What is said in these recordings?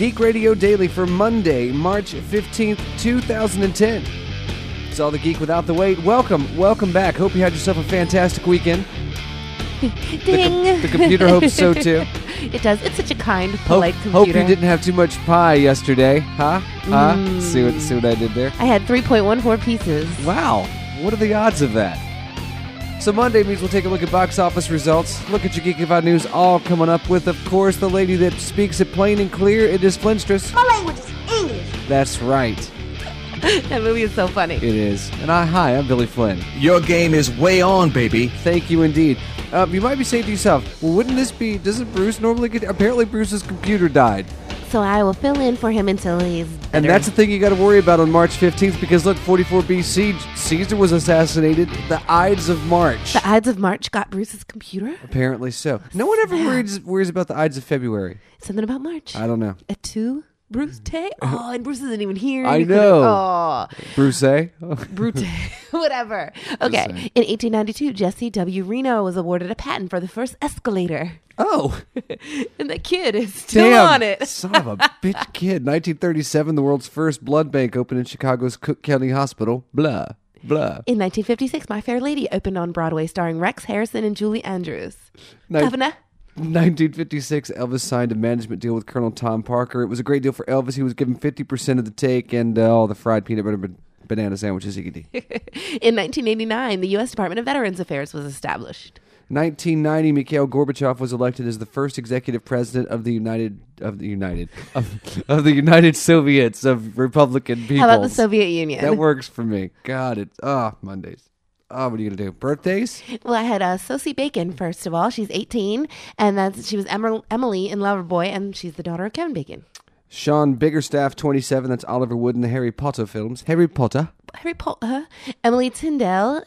Geek Radio Daily for Monday, March 15th, 2010. It's all the geek without the wait. Welcome back. Hope you had yourself a fantastic weekend. Ding! The computer hopes so too. It does. It's such a kind, polite computer. Hope you didn't have too much pie yesterday, huh? See what I did there? I had 3.14 pieces. Wow. What are the odds of that? So Monday means we'll take a look at box office results, look at your Geek About news, all coming up with, of course, the lady that speaks it plain and clear. It is Flinstress. My language is English. That's right. That movie is so funny. It is. And hi, I'm Billy Flynn. Your game is way on, baby. Thank you indeed. You might be saying to yourself, well, wouldn't this be, doesn't Bruce normally get, apparently Bruce's computer died. So I will fill in for him until he's better. And that's the thing you got to worry about on March 15th, because look, 44 BC, Caesar was assassinated. The Ides of March. The Ides of March got Bruce's computer? Apparently so. No one ever worries about the Ides of February. Something about March. I don't know. A 2 Bruce Day? Oh, and Bruce isn't even here. I know. Oh. Bruce, eh? Brute. Whatever. Okay. In 1892, Jesse W. Reno was awarded a patent for the first escalator. Oh. And the kid is still on it. Son of a bitch kid. 1937, the world's first blood bank opened in Chicago's Cook County Hospital. Blah, blah. In 1956, My Fair Lady opened on Broadway, starring Rex Harrison and Julie Andrews. Governor. 1956, Elvis signed a management deal with Colonel Tom Parker. It was a great deal for Elvis. He was given 50% of the take and all the fried peanut butter banana sandwiches he could eat. In 1989, the U.S. Department of Veterans Affairs was established. 1990, Mikhail Gorbachev was elected as the first executive president of the United Soviets of Republican peoples. How about the Soviet Union? That works for me. God, it's Mondays. Oh, what are you going to do? Birthdays? Well, I had Sosie Bacon, first of all. She's 18, and she was Emily in Loverboy, and she's the daughter of Kevin Bacon. Sean Biggerstaff, 27. That's Oliver Wood in the Harry Potter films. Harry Potter. Emily Tyndall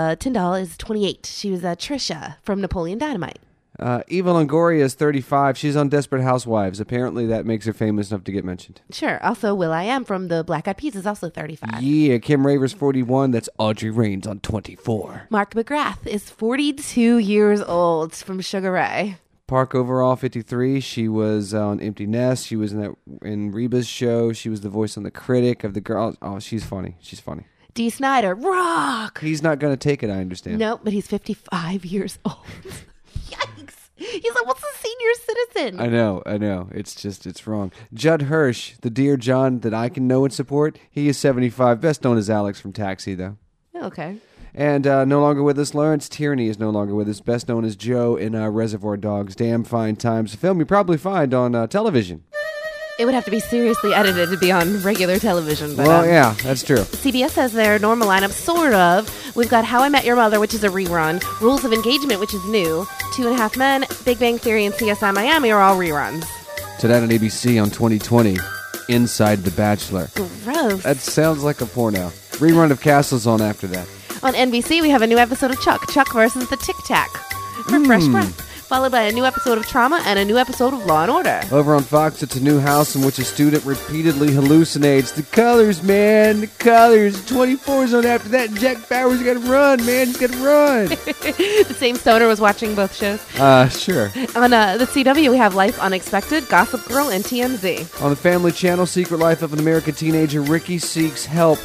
is 28. She was Trisha from Napoleon Dynamite. Eva Longoria is 35. She's on Desperate Housewives. Apparently that makes her famous enough to get mentioned. Sure. Also, Will.i.am from the Black Eyed Peas is also 35. Yeah, Kim Raver's 41. That's Audrey Raines on 24. Mark McGrath is 42 years old from Sugar Ray. Park Overall, 53. She was on Empty Nest. She was in Reba's show. She was the voice on The Critic of the girls. Oh, she's funny. She's funny. Dee Snider, rock! He's not going to take it, I understand. No, but he's 55 years old. Yikes! He's almost a senior citizen. I know. It's wrong. Judd Hirsch, the Dear John that I can know and support, he is 75. Best known as Alex from Taxi, though. Okay. And no longer with us, Lawrence Tierney is no longer with us. Best known as Joe in Reservoir Dogs. Damn Fine Times. A film you probably find on television. It would have to be seriously edited to be on regular television. But, well, yeah, that's true. CBS has their normal lineup, sort of. We've got How I Met Your Mother, which is a rerun. Rules of Engagement, which is new. 2.5 Men, Big Bang Theory, and CSI Miami are all reruns. Tonight on ABC on 2020, Inside the Bachelor. Gross. That sounds like a porno. Rerun of Castle's on after that. On NBC, we have a new episode of Chuck versus the Tic Tac for Fresh Breath, followed by a new episode of Trauma and a new episode of Law & Order. Over on Fox, it's a new house in which a student repeatedly hallucinates. The colors, man, the colors. 24's on after that, and Jack Bauer's got to run, man. He's got to run. The same stoner was watching both shows. Sure. On the CW, we have Life Unexpected, Gossip Girl, and TMZ. On the Family Channel, Secret Life of an American Teenager, Ricky seeks help.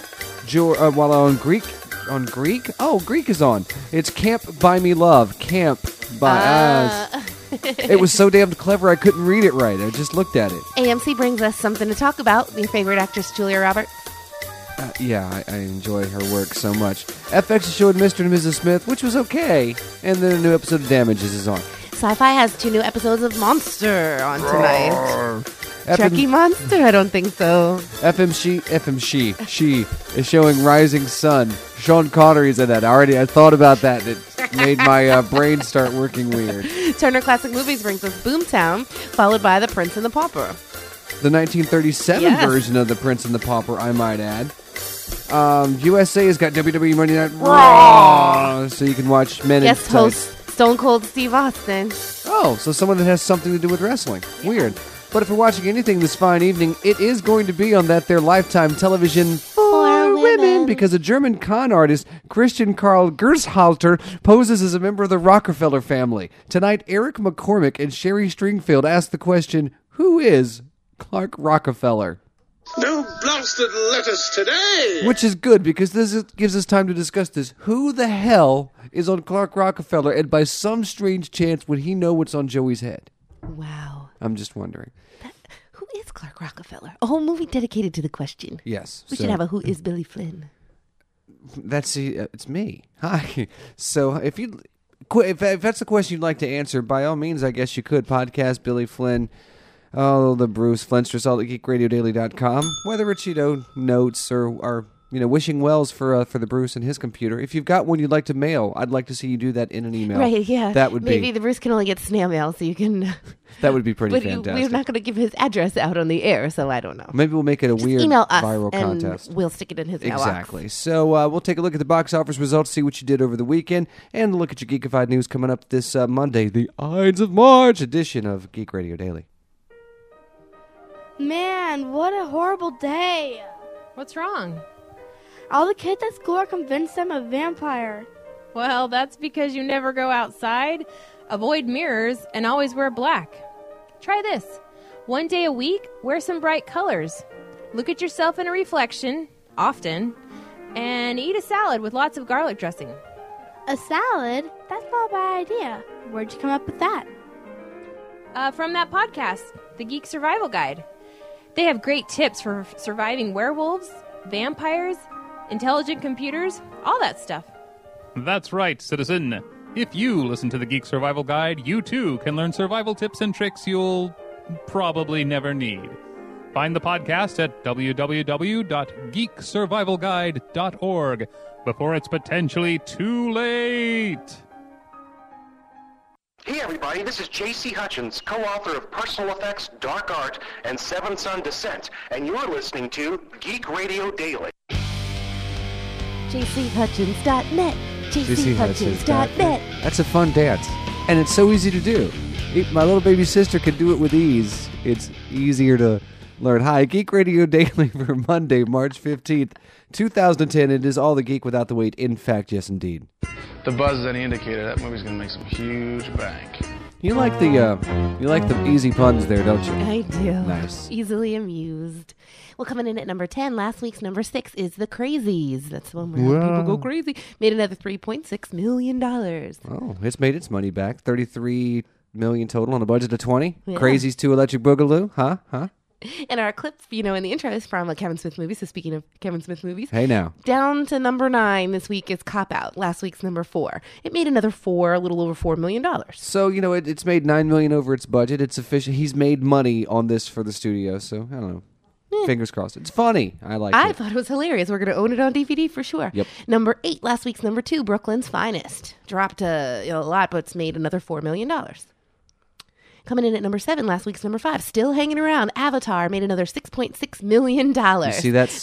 While on Greek? On Greek? Oh, Greek is on. It's Camp By Me Love. Camp By... It was so damn clever I couldn't read it right. I just looked at it. AMC brings us something to talk about. Your favorite actress, Julia Roberts. Yeah, I enjoy her work so much. FX showed Mr. and Mrs. Smith, which was okay. And then a new episode of Damages is on. Sci-Fi has 2 new episodes of Monster on tonight. Chucky Monster? I don't think so. She is showing Rising Sun. Sean Connery's in that. I thought about that. It made my brain start working weird. Turner Classic Movies brings us Boomtown, followed by The Prince and the Pauper. The 1937 version of The Prince and the Pauper, I might add. USA has got WWE Monday Night Raw, so you can watch Men in Tights. Host Stone Cold Steve Austin. Oh, so someone that has something to do with wrestling. Yeah. Weird. But if we're watching anything this fine evening, it is going to be on that their Lifetime television for women, because a German con artist, Christian Karl Gershalter, poses as a member of the Rockefeller family. Tonight, Eric McCormick and Sherry Stringfield ask the question, who is Clark Rockefeller. No blasted letters today! Which is good, because gives us time to discuss this. Who the hell is on Clark Rockefeller, and by some strange chance would he know what's on Joey's head? Wow. I'm just wondering. Who is Clark Rockefeller? A whole movie dedicated to the question. Yes. We should have a Who is Billy Flynn? It's me. Hi. So if that's the question you'd like to answer, by all means, I guess you could podcast Billy Flynn, the Bruce Flintsters, all at geekradiodaily.com. Whether it's notes or wishing wells for the Bruce and his computer. If you've got one you'd like to mail, I'd like to see you do that in an email. Right? Yeah. That would maybe the Bruce can only get snail mail, so you can. That would be pretty but fantastic. We're not going to give his address out on the air, so I don't know. Maybe we'll make it a Just weird email us viral and contest. We'll stick it in his mailbox. Exactly. So we'll take a look at the box office results, see what you did over the weekend, and look at your Geekified news coming up this Monday, the Ides of March edition of Geek Radio Daily. Man, what a horrible day. What's wrong? All the kids at school are convinced I'm a vampire. Well, that's because you never go outside, avoid mirrors, and always wear black. Try this. One day a week, wear some bright colors. Look at yourself in a reflection, often, and eat a salad with lots of garlic dressing. A salad? That's not a bad idea. Where'd you come up with that? From that podcast, The Geek Survival Guide. They have great tips for surviving werewolves, vampires, intelligent computers, all that stuff. That's right, citizen. If you listen to the Geek Survival Guide, you too can learn survival tips and tricks you'll probably never need. Find the podcast at www.geeksurvivalguide.org before it's potentially too late. Hey everybody, this is J.C. Hutchins, co-author of Personal Effects, Dark Art, and Seven Son Descent, and you're listening to Geek Radio Daily. jchutchins.net. jchutchins.net. That's a fun dance, and it's so easy to do. My little baby sister could do it with ease. It's easier to learn. Hi, Geek Radio Daily for Monday, March 15th, 2010. It is all the geek without the wait. In fact, yes, indeed. The buzz is any indicator that movie's going to make some huge bank. You like the easy puns there, don't you? I do. Nice. Easily amused. Well, coming in at number 10, last week's number 6 is The Crazies. That's the one where people go crazy. Made another $3.6 million. Oh, it's made its money back. $33 million total on a budget of 20. Yeah. Crazies 2 Electric Boogaloo. Huh? And our clip, in the intro is from a Kevin Smith movie. So speaking of Kevin Smith movies. Hey now. Down to number 9 this week is Cop Out. Last week's number 4. It made another a little over $4 million. So, it's made $9 million over its budget. It's official. He's made money on this for the studio. So, I don't know. Fingers crossed. It's funny. I thought it was hilarious. We're going to own it on DVD for sure. Yep. Number 8, last week's number 2, Brooklyn's Finest. Dropped a lot, but it's made another $4 million. Coming in at number 7, last week's number 5, still hanging around. Avatar made another $6.6 million. You see that?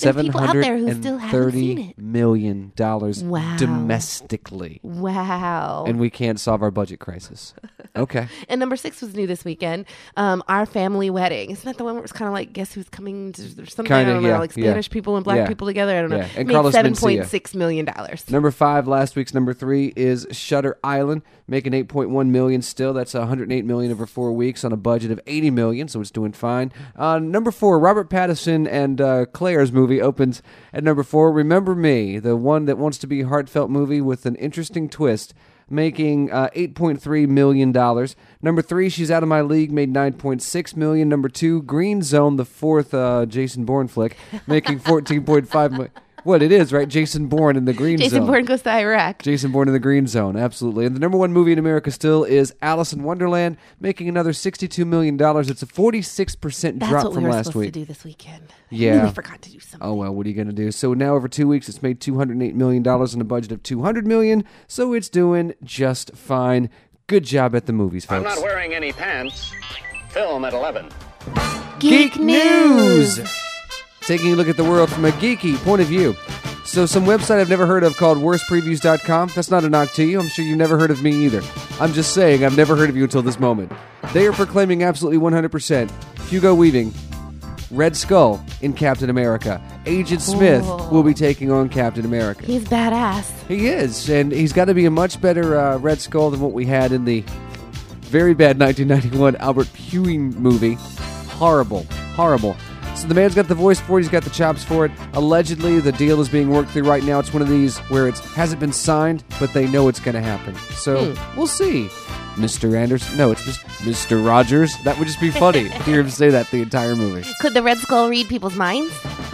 $730 million wow. domestically. Wow. And we can't solve our budget crisis. Okay. And number 6 was new this weekend. Our Family Wedding. Isn't that the one where it's kind of like Guess Who's Coming? There's something, I don't know, like Spanish people and black people together. I don't know. Yeah. And made Carlos $7.6 million. Number 5, last week's number 3 is Shutter Island, making $8.1 million still. That's $108 million over 4 weeks on a budget of $80 million, so it's doing fine. Number 4, Robert Pattinson and Claire's movie opens at number 4. Remember Me, the one that wants to be a heartfelt movie with an interesting twist, making $8.3 million. Number 3, She's Out of My League, made $9.6 million. Number 2, Green Zone, the 4th Jason Bourne flick, making $14.5 million. What it is, right? Jason Bourne in the Green Zone. Jason Bourne goes to Iraq. Jason Bourne in the Green Zone, absolutely. And the number 1 movie in America still is Alice in Wonderland, making another $62 million. It's a 46% drop from last week. That's what we were supposed to do this weekend. Yeah. I really forgot to do something. Oh, well, what are you going to do? So now over 2 weeks, it's made $208 million on a budget of $200 million, so it's doing just fine. Good job at the movies, folks. I'm not wearing any pants. Film at 11. Geek News! Taking a look at the world from a geeky point of view. So some website I've never heard of called worstpreviews.com. That's not a knock to you. I'm sure you've never heard of me either. I'm just saying I've never heard of you until this moment. They are proclaiming absolutely 100% Hugo Weaving, Red Skull in Captain America. Agent Smith will be taking on Captain America. He's badass. He is, and he's got to be a much better Red Skull than what we had in the very bad 1991 Albert Puig movie. Horrible horrible. So the man's got the voice for it. He's got the chops for it. Allegedly, the deal is being worked through right now. It's one of these where it hasn't been signed, but they know it's going to happen. So we'll see. Mr. Anderson. No, it's just Mr. Rogers. That would just be funny to hear him say that the entire movie. Could the Red Skull read people's minds?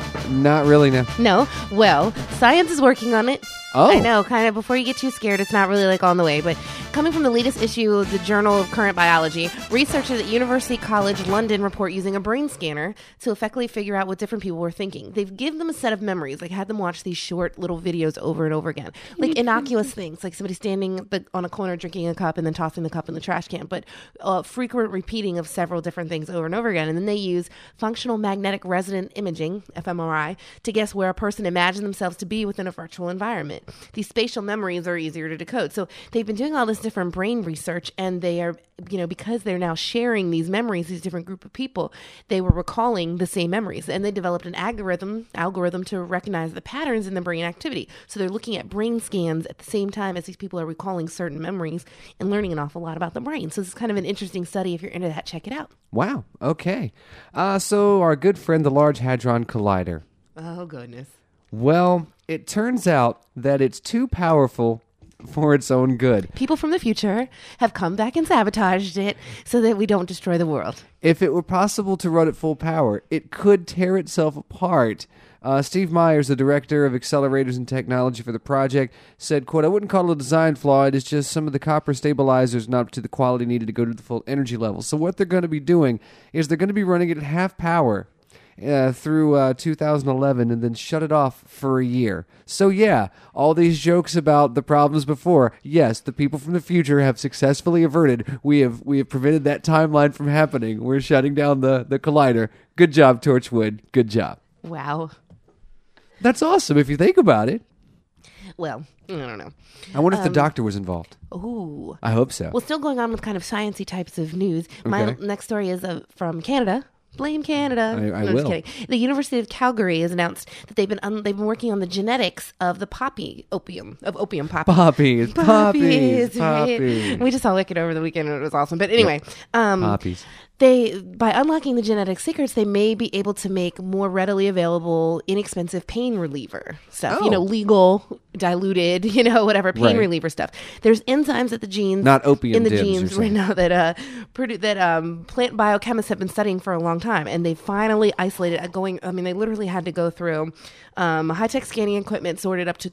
Not really, no. No. Well, science is working on it. Oh. I know, kind of before you get too scared, it's not really like on the way, but coming from the latest issue of the Journal of Current Biology, researchers at University College London report using a brain scanner to effectively figure out what different people were thinking. They've given them a set of memories, like had them watch these short little videos over and over again, like innocuous things, like somebody standing on a corner drinking a cup and then tossing the cup in the trash can, but frequent repeating of several different things over and over again. And then they use functional magnetic resonant imaging, fMRI, to guess where a person imagined themselves to be within a virtual environment. These spatial memories are easier to decode. So they've been doing all this different brain research, and they are, because they're now sharing these memories, these different group of people, they were recalling the same memories. And they developed an algorithm to recognize the patterns in the brain activity. So they're looking at brain scans at the same time as these people are recalling certain memories and learning an awful lot about the brain. So this is kind of an interesting study. If you're into that, check it out. Wow. Okay. So our good friend, the Large Hadron Collider. Oh, goodness. Well, it turns out that it's too powerful for its own good. People from the future have come back and sabotaged it so that we don't destroy the world. If it were possible to run at full power, it could tear itself apart. Steve Myers, the director of accelerators and technology for the project, said, quote, "I wouldn't call it a design flaw. It is just some of the copper stabilizers not up to the quality needed to go to the full energy level." So what they're going to be doing is they're going to be running it at half power through 2011 and then shut it off for a year. So yeah, all these jokes about the problems before, yes, the people from the future have successfully averted. We have prevented that timeline from happening. We're shutting down the collider. Good job, Torchwood. Good job. Wow. That's awesome if you think about it. Well, I don't know. I wonder if the doctor was involved. Ooh. I hope so. Well, still going on with kind of sciencey types of news. My next story is from Canada. Blame Canada. I No, will. Just kidding. The University of Calgary has announced that they've been working on the genetics of the opium poppy. Poppies. Right? We just saw Wicked over the weekend and it was awesome. But anyway, Poppies. By unlocking the genetic secrets, they may be able to make more readily available, inexpensive pain reliever stuff. Oh. Legal, diluted, whatever pain Right. reliever stuff. There's enzymes at the genes, Not opium in the dibs, genes you're right saying. now that plant biochemists have been studying for a long time, and they finally isolated. They literally had to go through high-tech scanning equipment, sorted up to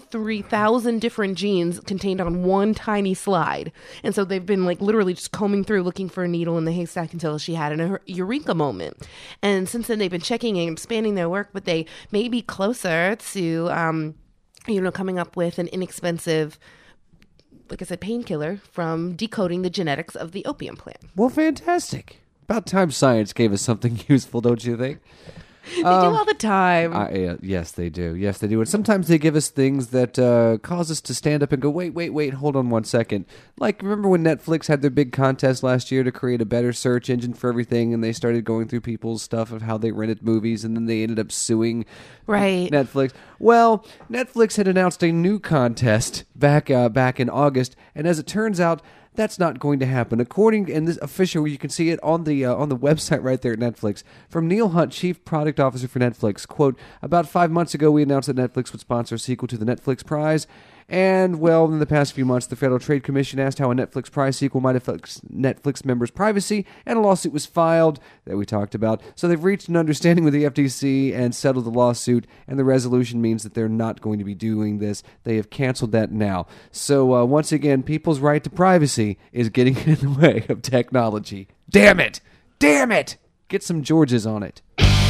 23,000 different genes contained on one tiny slide, and so they've been literally just combing through looking for a needle in the haystack until she had an eureka moment. And since then, they've been checking and expanding their work, but they may be closer to, coming up with an inexpensive, like I said, painkiller from decoding the genetics of the opium plant. Well, fantastic. About time science gave us something useful, don't you think? They do all the time. Yes, they do. Yes, they do. And sometimes they give us things that cause us to stand up and go, wait, hold on one second. Like, remember when Netflix had their big contest last year to create a better search engine for everything, and they started going through people's stuff of how they rented movies, and then they ended up suing Netflix. Well, Netflix had announced a new contest back in August, and as it turns out, that's not going to happen. According, and this official, you can see it on the website right there at Netflix, from Neil Hunt, Chief Product Officer for Netflix, quote, "About 5 months ago, we announced that Netflix would sponsor a sequel to the Netflix Prize. And, well, in the past few months, the Federal Trade Commission asked how a Netflix Prize sequel might affect Netflix members' privacy, and a lawsuit was filed that we talked about. So they've reached an understanding with the FTC and settled the lawsuit, and the resolution means that they're not going to be doing this. They have canceled that now. So, once again, people's right to privacy is getting in the way of technology. Damn it! Damn it! Get some Georges on it.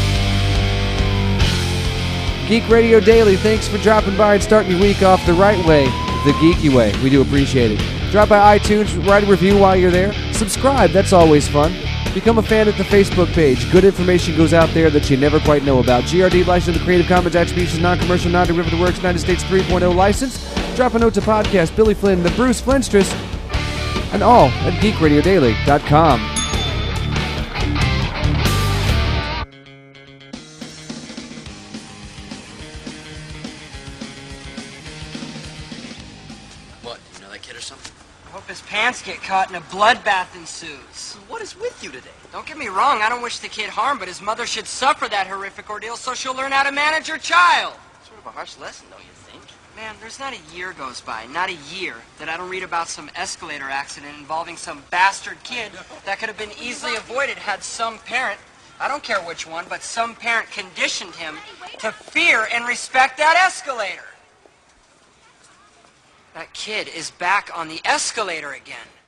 Geek Radio Daily, thanks for dropping by and starting your week off the right way, the geeky way. We do appreciate it. Drop by iTunes, write a review while you're there. Subscribe, that's always fun. Become a fan at the Facebook page. Good information goes out there that you never quite know about. GRD license to Creative Commons Attribution, non-commercial, non-derivative works, United States 3.0 license. Drop a note to podcast, Billy Flynn, the Bruce Flintstress, and all at geekradiodaily.com. What, you know that kid or something? I hope his pants get caught and a bloodbath ensues. What is with you today? Don't get me wrong, I don't wish the kid harm, but his mother should suffer that horrific ordeal so she'll learn how to manage her child. Sort of a harsh lesson, don't you think? Man, there's not a year goes by, not a year, that I don't read about some escalator accident involving some bastard kid that could have been easily avoided had some parent, I don't care which one, but some parent conditioned him to fear and respect that escalator. That kid is back on the escalator again.